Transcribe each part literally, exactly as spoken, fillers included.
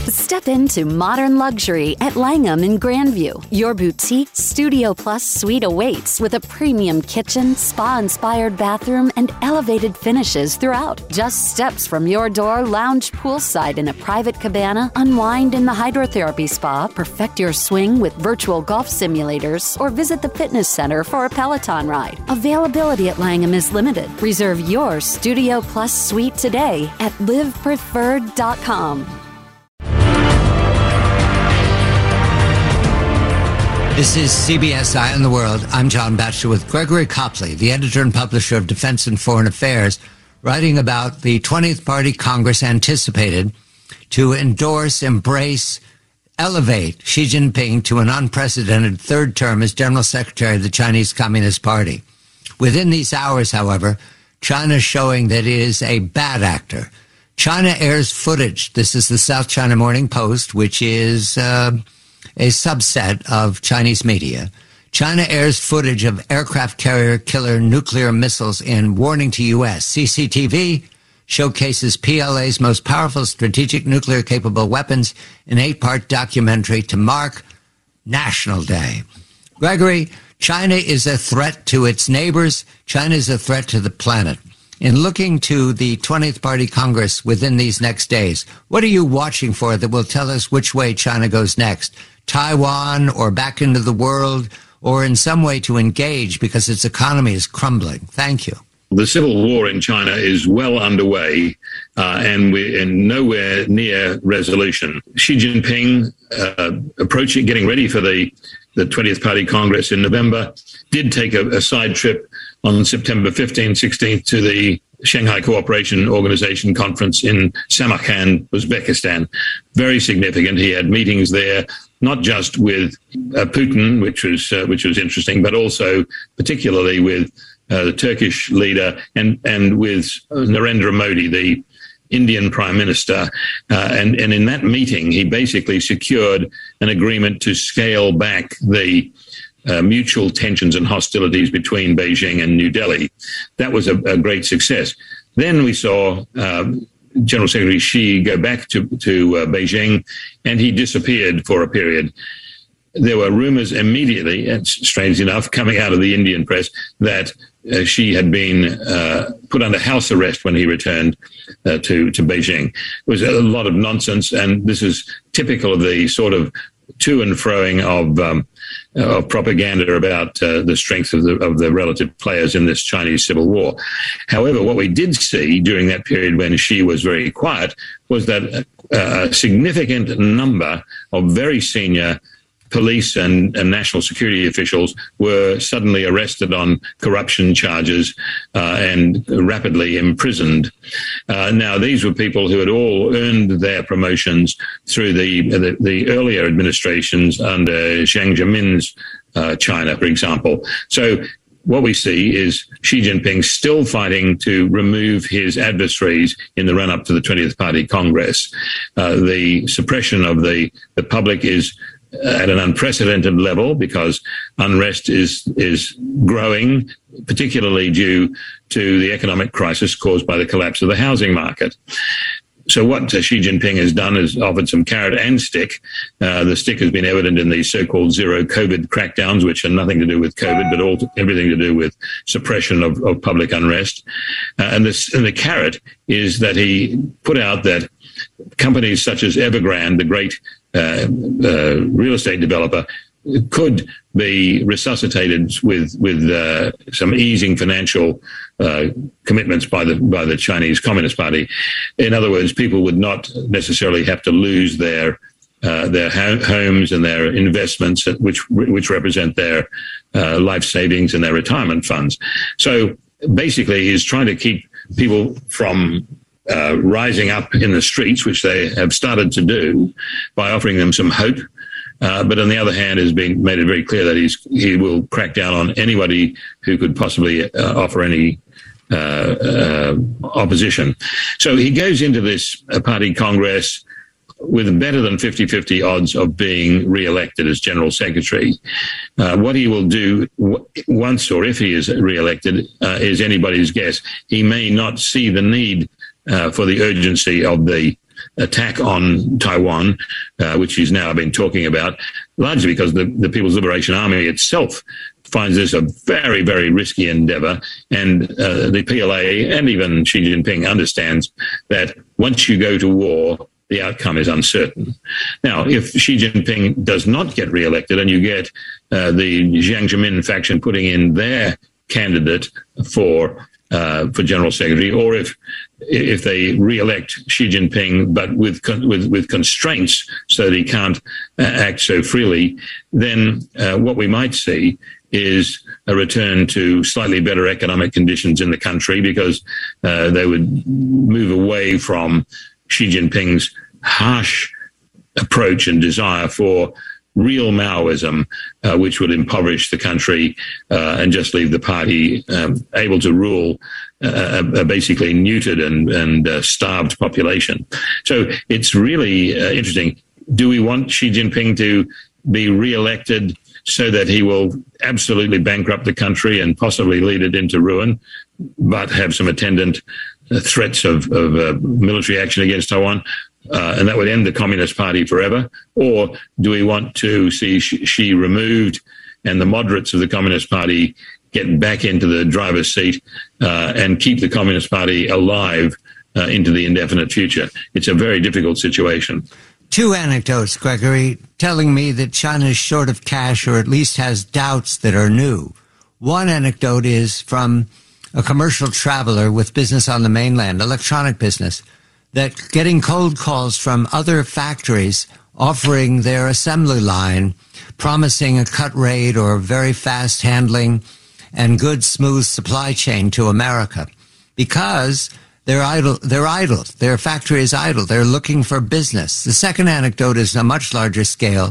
Step into modern luxury at Langham in Grandview. Your boutique Studio Plus suite awaits with a premium kitchen, spa-inspired bathroom, and elevated finishes throughout. Just steps from your door, lounge poolside in a private cabana, unwind in the hydrotherapy spa, perfect your swing with virtual golf simulators, or visit the fitness center for a Peloton ride. Availability at Langham is limited. Reserve your Studio Plus suite today at live preferred dot com. This is C B S Eye on the World. I'm John Batchelor with Gregory Copley, the editor and publisher of Defense and Foreign Affairs, writing about the twentieth Party Congress anticipated to endorse, embrace, elevate Xi Jinping to an unprecedented third term as General Secretary of the Chinese Communist Party. Within these hours, however, China is showing that it is a bad actor. China airs footage. This is the South China Morning Post, which is Uh, a subset of Chinese media. China airs footage of aircraft carrier killer nuclear missiles in warning to U S. C C T V showcases P L A's most powerful strategic nuclear-capable weapons in an eight-part documentary to mark National Day. Gregory, China is a threat to its neighbors. China is a threat to the planet. In looking to the twentieth Party Congress within these next days, what are you watching for that will tell us which way China goes next? Taiwan, or back into the world, or in some way to engage because its economy is crumbling? Thank you. The civil war in China is well underway, uh, and we're in nowhere near resolution. Xi Jinping, uh, approaching, getting ready for the, the twentieth Party Congress in November, did take a, a side trip on September fifteenth, sixteenth to the Shanghai Cooperation Organization conference in Samarkand, Uzbekistan. Very significant. He had meetings there, not just with uh, Putin, which was uh, which was interesting, but also particularly with uh, the Turkish leader and and with Narendra Modi, the Indian Prime Minister. Uh, and, and in that meeting, he basically secured an agreement to scale back the Uh, mutual tensions and hostilities between Beijing and New Delhi. That was a, a great success. Then we saw uh, General Secretary Xi go back to, to uh, Beijing, and he disappeared for a period. There were rumors immediately, and strange enough, coming out of the Indian press that uh, Xi had been uh, put under house arrest when he returned uh, to, to Beijing. It was a lot of nonsense, and this is typical of the sort of to and froing of um, of propaganda about uh, the strength of the of the relative players in this Chinese civil war. However, what we did see during that period when Xi was very quiet was that a, a significant number of very senior police and, and national security officials were suddenly arrested on corruption charges uh, and rapidly imprisoned. Uh, now, these were people who had all earned their promotions through the the, the earlier administrations under Jiang Zemin's uh, China, for example. So what we see is Xi Jinping still fighting to remove his adversaries in the run-up to the twentieth Party Congress. Uh, the suppression of the, the public is at an unprecedented level because unrest is is growing, particularly due to the economic crisis caused by the collapse of the housing market. So what Xi Jinping has done is offered some carrot and stick. Uh, the stick has been evident in these so-called zero COVID crackdowns, which are nothing to do with COVID, but all to, everything to do with suppression of, of public unrest. Uh, and, this, and the carrot is that he put out that companies such as Evergrande, the great Uh, uh, real estate developer, could be resuscitated with with uh, some easing financial uh, commitments by the by the Chinese Communist Party. In other words, people would not necessarily have to lose their uh, their ho- homes and their investments, which which represent their uh, life savings and their retirement funds. So basically, he's trying to keep people from Uh, rising up in the streets, which they have started to do by offering them some hope. Uh, but on the other hand, has been made it very clear that he's, he will crack down on anybody who could possibly uh, offer any uh, uh, opposition. So he goes into this uh, party congress with better than fifty-fifty odds of being re-elected as General Secretary. Uh, what he will do w- once or if he is re-elected uh, is anybody's guess. He may not see the need Uh, for the urgency of the attack on Taiwan, uh, which he's now been talking about, largely because the, the People's Liberation Army itself finds this a very, very risky endeavor. And uh, the P L A and even Xi Jinping understands that once you go to war, the outcome is uncertain. Now, if Xi Jinping does not get re-elected and you get uh, the Jiang Zemin faction putting in their candidate for uh, for general secretary, or if if they re-elect Xi Jinping but with with with constraints so that he can't uh, act so freely, then uh, what we might see is a return to slightly better economic conditions in the country, because uh, they would move away from Xi Jinping's harsh approach and desire for real Maoism, uh, which would impoverish the country uh, and just leave the party um, able to rule a, a basically neutered and, and uh, starved population. So it's really uh, interesting. Do we want Xi Jinping to be re-elected so that he will absolutely bankrupt the country and possibly lead it into ruin, but have some attendant uh, threats of, of uh, military action against Taiwan, uh, and that would end the Communist Party forever? Or do we want to see Xi removed and the moderates of the Communist Party get back into the driver's seat uh, and keep the Communist Party alive uh, into the indefinite future? It's a very difficult situation. Two anecdotes, Gregory, telling me that China is short of cash, or at least has doubts that are new. One anecdote is from a commercial traveler with business on the mainland, electronic business, that getting cold calls from other factories offering their assembly line, promising a cut rate or very fast handling and good, smooth supply chain to America, because They're idle. They're idle. Their factory is idle. They're looking for business. The second anecdote is a much larger scale.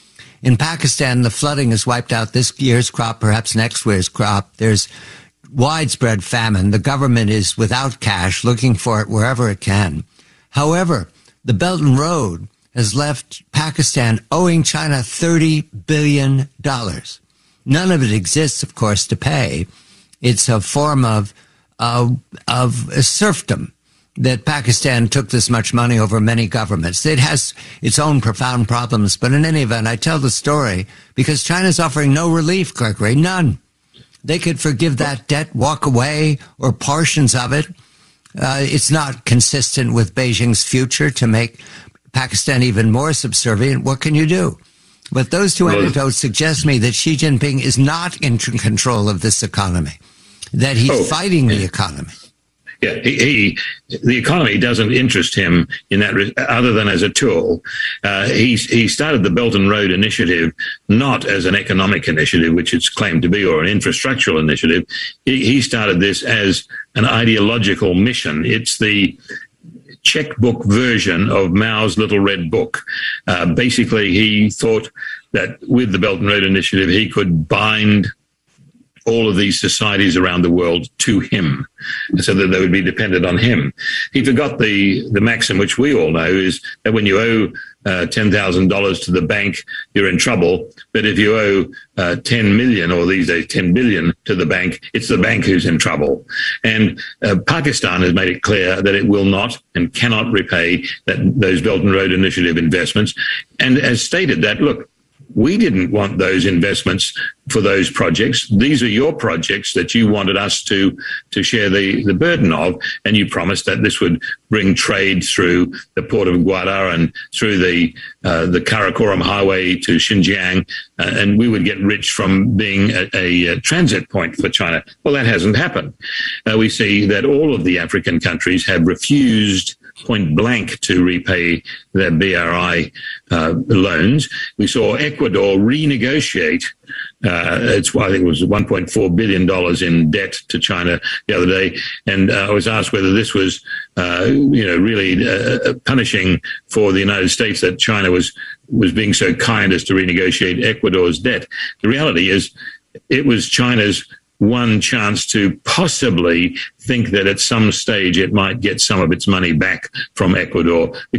In Pakistan, the flooding has wiped out this year's crop, perhaps next year's crop. There's widespread famine. The government is without cash, looking for it wherever it can. However, the Belt and Road has left Pakistan owing China thirty billion dollars. None of it exists, of course, to pay. It's a form of Uh, of serfdom that Pakistan took this much money over many governments. It has its own profound problems, but in any event, I tell the story because China's offering no relief, Gregory, none. They could forgive that debt, walk away, or portions of it. Uh, it's not consistent with Beijing's future to make Pakistan even more subservient. What can you do? But those two anecdotes suggest me that Xi Jinping is not in control of this economy, that he's oh, fighting the economy. Yeah, he, he, the economy doesn't interest him in that, other than as a tool. Uh, he, he started the Belt and Road Initiative not as an economic initiative, which it's claimed to be, or an infrastructural initiative. He, he started this as an ideological mission. It's the checkbook version of Mao's Little Red Book. Uh, basically, he thought that with the Belt and Road Initiative, he could bind all of these societies around the world to him, so that they would be dependent on him. He forgot the, the maxim, which we all know, is that when you owe uh, ten thousand dollars to the bank, you're in trouble. But if you owe uh, ten million, or these days ten billion to the bank, it's the bank who's in trouble. And uh, Pakistan has made it clear that it will not and cannot repay that, those Belt and Road Initiative investments, and has stated that, look, we didn't want those investments for those projects. These are your projects that you wanted us to to share the, the burden of, and you promised that this would bring trade through the port of Gwadar and through the uh, the Karakoram highway to Xinjiang, uh, and we would get rich from being a, a, a transit point for China. Well, that hasn't happened. Uh, we see that all of the African countries have refused point blank to repay their B R I uh, loans. We saw Ecuador renegotiate. Uh, it's I think it was one point four billion dollars in debt to China the other day, and uh, I was asked whether this was, uh, you know, really uh, punishing for the United States that China was was being so kind as to renegotiate Ecuador's debt. The reality is, it was China's one chance to possibly think that at some stage it might get some of its money back from Ecuador, because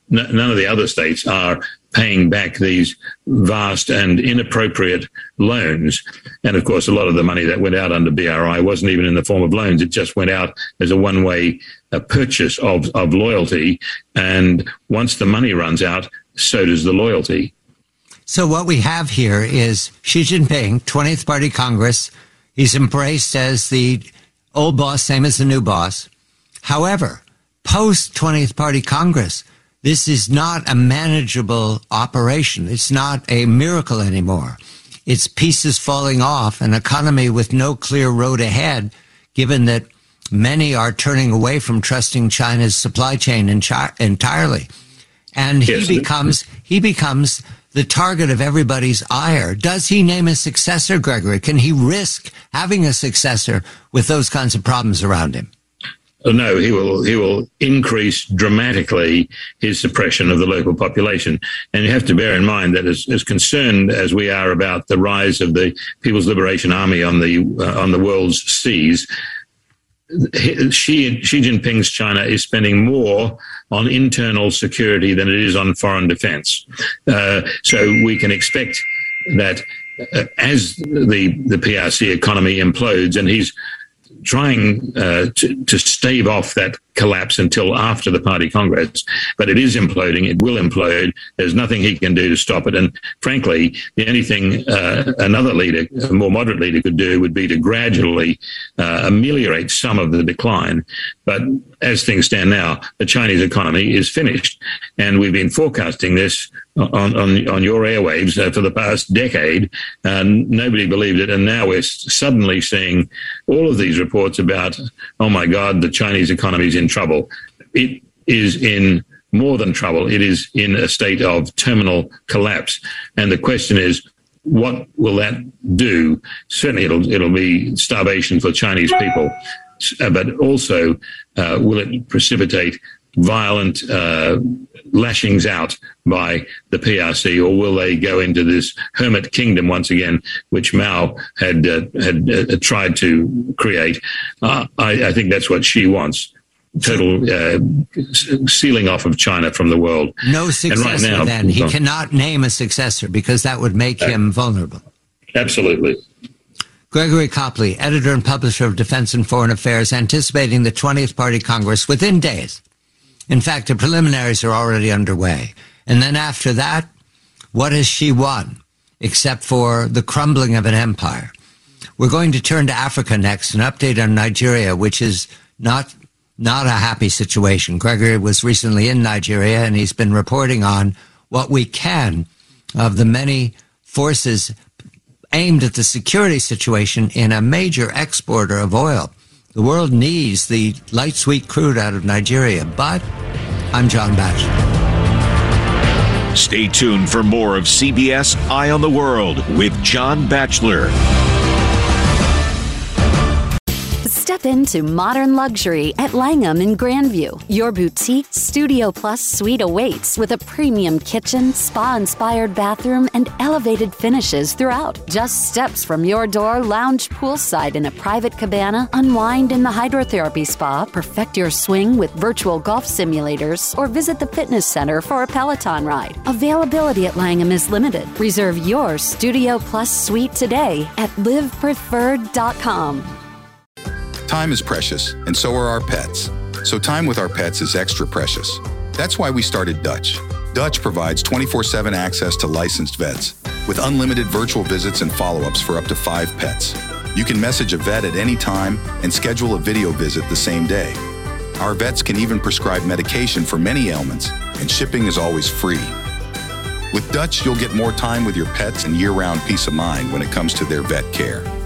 n- none of the other states are paying back these vast and inappropriate loans. And of course, a lot of the money that went out under B R I wasn't even in the form of loans. It just went out as a one-way uh, purchase of, of loyalty. And once the money runs out, so does the loyalty. So what we have here is Xi Jinping, twentieth Party Congress. He's embraced as the old boss, same as the new boss. However, post twentieth Party Congress, this is not a manageable operation. It's not a miracle anymore. It's pieces falling off, an economy with no clear road ahead, given that many are turning away from trusting China's supply chain entirely. And he yes. becomes he becomes the target of everybody's ire. Does he name a successor, Gregory? Can he risk having a successor with those kinds of problems around him? No, he will he will increase dramatically his suppression of the local population. And you have to bear in mind that as, as concerned as we are about the rise of the People's Liberation Army on the uh, on the world's seas, Xi, Xi Jinping's China is spending more on internal security than it is on foreign defense. Uh, so we can expect that uh, as the, the P R C economy implodes, and he's trying uh, to, to stave off that collapse until after the party congress, but it is imploding. It will implode. There's nothing he can do to stop it. And frankly, the only thing uh, another leader, a more moderate leader, could do would be to gradually uh, ameliorate some of the decline. But as things stand now, the Chinese economy is finished. And we've been forecasting this on, on, on your airwaves uh, for the past decade. And nobody believed it. And now we're suddenly seeing all of these reports about, oh my God, the Chinese economy is in trouble. It is in more than trouble. It is in a state of terminal collapse. And the question is, what will that do? Certainly it'll, it'll be starvation for Chinese people, but also uh, will it precipitate violent uh, lashings out by the P R C, or will they go into this hermit kingdom once again, which Mao had uh, had uh, tried to create? Uh, I, I think that's what Xi wants. Total uh, sealing off of China from the world. No successor, and right now, then. He cannot name a successor because that would make uh, him vulnerable. Absolutely. Gregory Copley, editor and publisher of Defense and Foreign Affairs, anticipating the twentieth Party Congress within days. In fact, the preliminaries are already underway. And then after that, what has she won except for the crumbling of an empire? We're going to turn to Africa next, an update on Nigeria, which is not not a happy situation. Gregory was recently in Nigeria, and he's been reporting on what we can of the many forces aimed at the security situation in a major exporter of oil. The world needs the light sweet crude out of Nigeria, but I'm John Batchelor. Stay tuned for more of C B S Eye on the World with John Batchelor. Step into modern luxury at Langham in Grandview. Your boutique Studio Plus suite awaits with a premium kitchen, spa-inspired bathroom, and elevated finishes throughout. Just steps from your door, lounge poolside in a private cabana, unwind in the hydrotherapy spa, perfect your swing with virtual golf simulators, or visit the fitness center for a Peloton ride. Availability at Langham is limited. Reserve your Studio Plus suite today at live preferred dot com. Time is precious, and so are our pets. So time with our pets is extra precious. That's why we started Dutch. Dutch provides twenty-four seven access to licensed vets, with unlimited virtual visits and follow-ups for up to five pets. You can message a vet at any time and schedule a video visit the same day. Our vets can even prescribe medication for many ailments, and shipping is always free. With Dutch, you'll get more time with your pets and year-round peace of mind when it comes to their vet care.